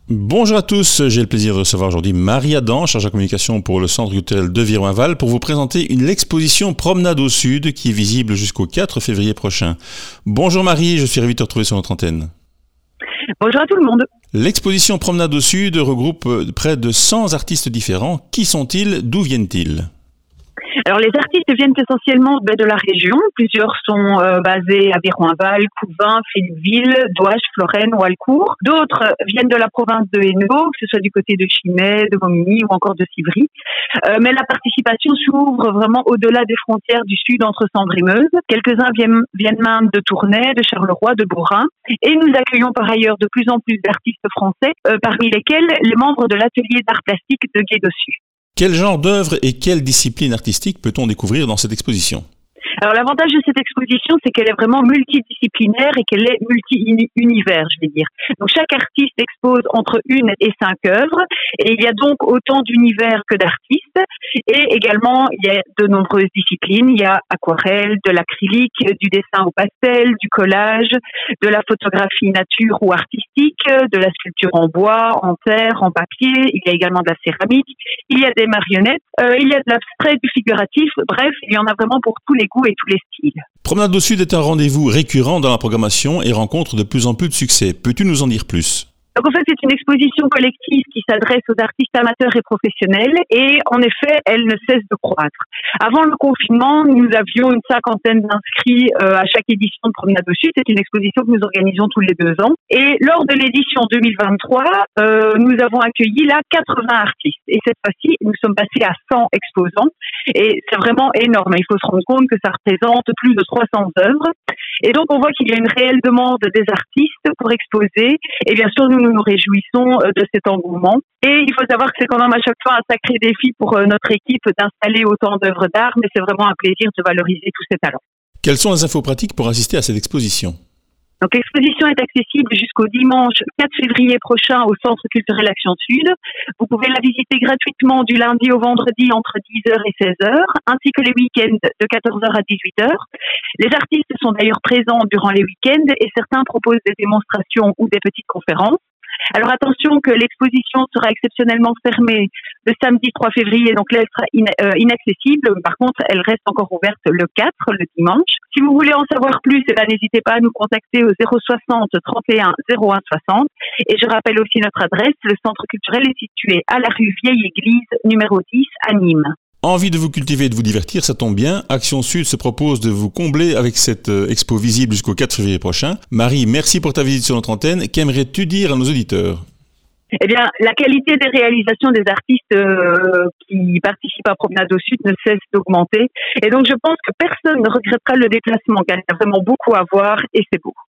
Bonjour à tous, j'ai le plaisir de recevoir aujourd'hui Marie Adam, chargée de communication pour le Centre culturel de Viroinval, pour vous présenter l'exposition Promenade au Sud qui est visible jusqu'au 4 février prochain. Bonjour Marie, je suis ravi de te retrouver sur notre antenne. Bonjour à tout le monde. L'exposition Promenade au Sud regroupe près de 100 artistes différents. Qui sont-ils? D'où viennent-ils? Alors les artistes viennent essentiellement de la région. Plusieurs sont basés à Viroinval, Couvain, Philippeville, Douache, Florène, Walcourt. D'autres viennent de la province de Hainaut, que ce soit du côté de Chimay, de Momigny ou encore de Civry. Mais la participation s'ouvre vraiment au-delà des frontières du sud entre Sambre et Meuse. Quelques-uns viennent même de Tournai, de Charleroi, de Beaurain. Et nous accueillons par ailleurs de plus en plus d'artistes français, parmi lesquels les membres de l'atelier d'art plastique de Guédossus. Quel genre d'œuvre et quelle discipline artistique peut-on découvrir dans cette exposition? Alors l'avantage de cette exposition, c'est qu'elle est vraiment multidisciplinaire et qu'elle est multi-univers, je vais dire. Donc chaque artiste expose entre 1 et 5 œuvres et il y a donc autant d'univers que d'artistes. Et également, il y a de nombreuses disciplines. Il y a aquarelle, de l'acrylique, du dessin au pastel, du collage, de la photographie nature ou artistique, de la sculpture en bois, en terre, en papier. Il y a également de la céramique. Il y a des marionnettes. Il y a de l'abstrait, du figuratif. Bref, il y en a vraiment pour tous les goûts et tous les styles. Promenade au Sud est un rendez-vous récurrent dans la programmation et rencontre de plus en plus de succès. Peux-tu nous en dire plus? Donc en fait, c'est une exposition collective qui s'adresse aux artistes amateurs et professionnels et en effet, elle ne cesse de croître. Avant le confinement, nous avions une 50aine d'inscrits à chaque édition de Promenade au Sud. C'est une exposition que nous organisons tous les 2 ans. Et lors de l'édition 2023, nous avons accueilli là 80 artistes. Et cette fois-ci, nous sommes passés à 100 exposants. Et c'est vraiment énorme. Il faut se rendre compte que ça représente plus de 300 œuvres. Et donc, on voit qu'il y a une réelle demande des artistes pour exposer. Et bien sûr, nous nous réjouissons de cet engouement. Et il faut savoir que c'est quand même à chaque fois un sacré défi pour notre équipe d'installer autant d'œuvres d'art, mais c'est vraiment un plaisir de valoriser tous ces talents. Quelles sont les infos pratiques pour assister à cette exposition? Donc l'exposition est accessible jusqu'au dimanche 4 février prochain au Centre culturel Action Sud. Vous pouvez la visiter gratuitement du lundi au vendredi entre 10h et 16h, ainsi que les week-ends de 14h à 18h. Les artistes sont d'ailleurs présents durant les week-ends et certains proposent des démonstrations ou des petites conférences. Alors attention que l'exposition sera exceptionnellement fermée le samedi 3 février, donc là elle sera inaccessible. Par contre, elle reste encore ouverte le 4, le dimanche. Si vous voulez en savoir plus, n'hésitez pas à nous contacter au 060 31 01 60. Et je rappelle aussi notre adresse, le centre culturel est situé à la rue Vieille Église, numéro 10, à Nîmes. Envie de vous cultiver et de vous divertir, ça tombe bien. Action Sud se propose de vous combler avec cette expo visible jusqu'au 4 février prochain. Marie, merci pour ta visite sur notre antenne. Qu'aimerais-tu dire à nos auditeurs? Eh bien, la qualité des réalisations des artistes qui participent à Promenade au Sud ne cesse d'augmenter. Et donc, je pense que personne ne regrettera le déplacement, car il y a vraiment beaucoup à voir et c'est beau.